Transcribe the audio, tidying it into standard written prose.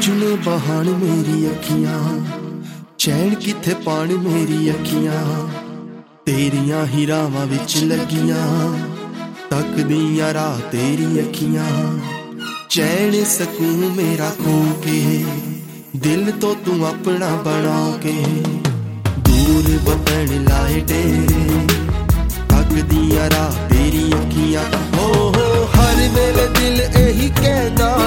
ਉਂਝ ਨੇ ਬਹਾਨ ਮੇਰੀ ਅੱਖੀਆਂ, ਚੈਨ ਕਿੱਥੇ ਪਾਣ ਮੇਰੀ ਅੱਖੀਆਂ, ਤੇਰੀਆਂ ਹੀ ਰਾਵਾਂ ਵਿੱਚ ਲੱਗੀਆਂ, ਤੱਕਦੀਆਂ ਰਾਹ ਤੇਰੀ ਅੱਖੀਆਂ। ਚੈਨ ਸਕੂਨ ਮੇਰਾ ਖੋ ਕੇ, ਦਿਲ ਤੋਂ ਤੂੰ ਆਪਣਾ ਬਣਾ ਕੇ, ਦੂਰ ਵਤਨ ਲਾਏ ਡੇਰੇ, ਤੱਕਦੀਆਂ ਰਾਹ ਤੇਰੀ ਅੱਖੀਆਂ। ਹੋ ਹਰ ਵੇਲੇ ਦਿਲ ਇਹੀ ਕਹਿੰਦਾ,